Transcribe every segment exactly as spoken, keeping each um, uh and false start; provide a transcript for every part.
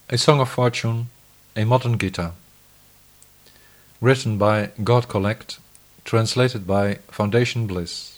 A Song of Fortune, a Modern Gita. Written by God Collect, translated by Foundation Bliss.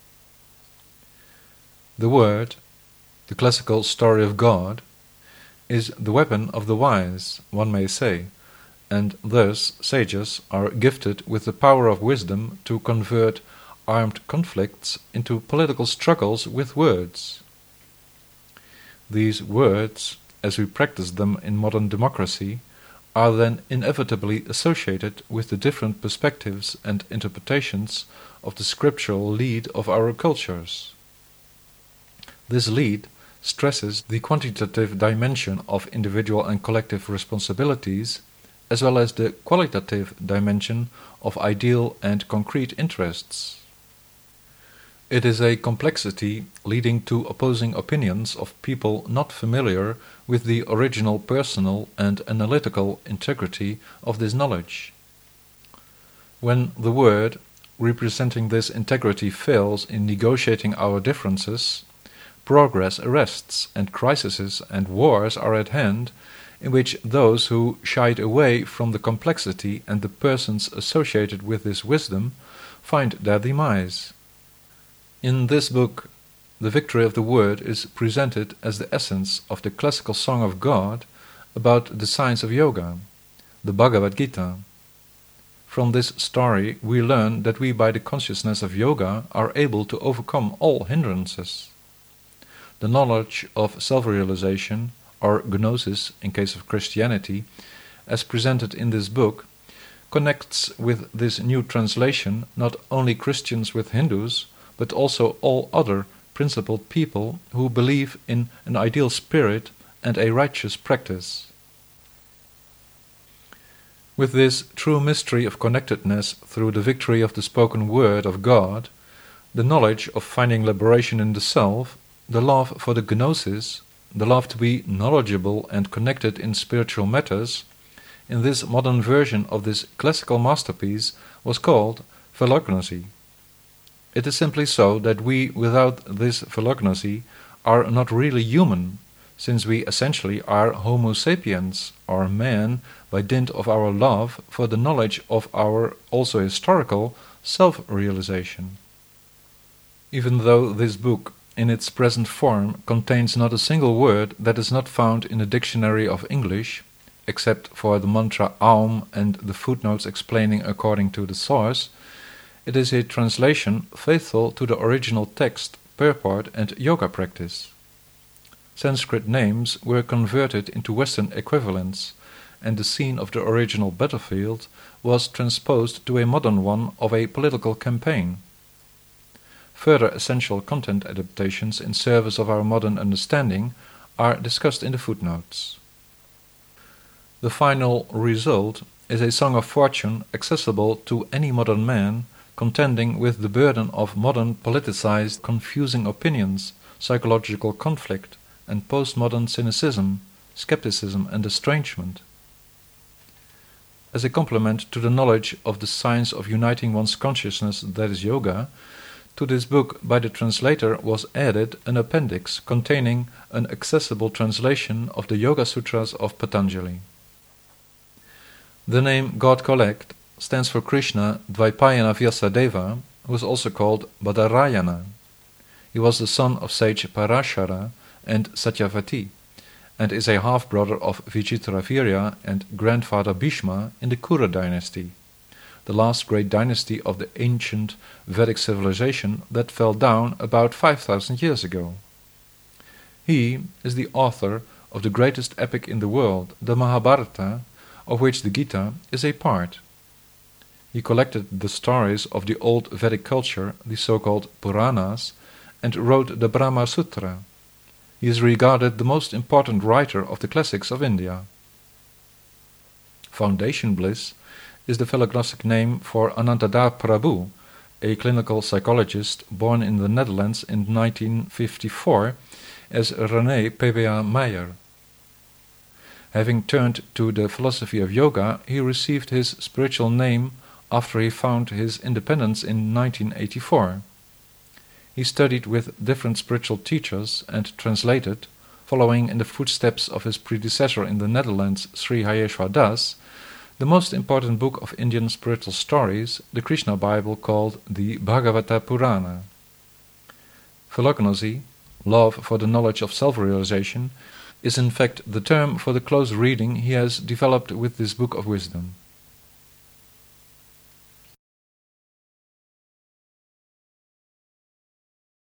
The Word, the classical story of God, is the weapon of the wise, one may say, and thus sages are gifted with the power of wisdom to convert armed conflicts into political struggles with words. These words, as we practice them in modern democracy, are then inevitably associated with the different perspectives and interpretations of the scriptural lead of our cultures. This lead stresses the quantitative dimension of individual and collective responsibilities, as well as the qualitative dimension of ideal and concrete interests. It is a complexity leading to opposing opinions of people not familiar with the original personal and analytical integrity of this knowledge. When the Word, representing this integrity, fails in negotiating our differences, progress arrests and crises and wars are at hand, in which those who shied away from the complexity and the persons associated with this wisdom find their demise. In this book, the victory of the Word is presented as the essence of the classical song of God about the science of yoga, the Bhagavad Gita. From this story we learn that we, by the consciousness of yoga, are able to overcome all hindrances. The knowledge of self-realization, or gnosis in case of Christianity, as presented in this book, connects with this new translation not only Christians with Hindus, but also all other principled people who believe in an ideal spirit and a righteous practice. With this true mystery of connectedness through the victory of the spoken word of God, the knowledge of finding liberation in the self, the love for the gnosis, the love to be knowledgeable and connected in spiritual matters, in this modern version of this classical masterpiece was called philognosy. It is simply so that we, without this philognosy, are not really human, since we essentially are Homo sapiens, or man, by dint of our love for the knowledge of our also historical self-realization. Even though this book, in its present form, contains not a single word that is not found in the dictionary of English, except for the mantra Aum and the footnotes explaining according to the source, it is a translation faithful to the original text, purport and yoga practice. Sanskrit names were converted into Western equivalents, and the scene of the original battlefield was transposed to a modern one of a political campaign. Further essential content adaptations in service of our modern understanding are discussed in the footnotes. The final result is a song of fortune accessible to any modern man contending with the burden of modern politicized, confusing opinions, psychological conflict, and postmodern cynicism, skepticism and estrangement. As a complement to the knowledge of the science of uniting one's consciousness, that is yoga, to this book by the translator was added an appendix containing an accessible translation of the Yoga Sutras of Patanjali. The name God Collect stands for Krishna Dvaipayana Vyasadeva, who was also called Badarayana. He was the son of sage Parashara and Satyavati, and is a half-brother of Vichitravirya and grandfather Bhishma in the Kura dynasty, the last great dynasty of the ancient Vedic civilization that fell down about five thousand years ago. He is the author of the greatest epic in the world, the Mahabharata, of which the Gita is a part. He collected the stories of the old Vedic culture, the so-called Puranas, and wrote the Brahma Sutra. He is regarded the most important writer of the classics of India. Foundation Bliss is the philognostic name for Anantadar Prabhu, a clinical psychologist born in the Netherlands in nineteen fifty-four as René P B A Meyer. Having turned to the philosophy of yoga, he received his spiritual name after he found his independence in nineteen eighty-four. He studied with different spiritual teachers and translated, following in the footsteps of his predecessor in the Netherlands, Sri Hayeshwar Das, the most important book of Indian spiritual stories, the Krishna Bible called the Bhagavata Purana. Philognosy, love for the knowledge of self-realization, is in fact the term for the close reading he has developed with this book of wisdom.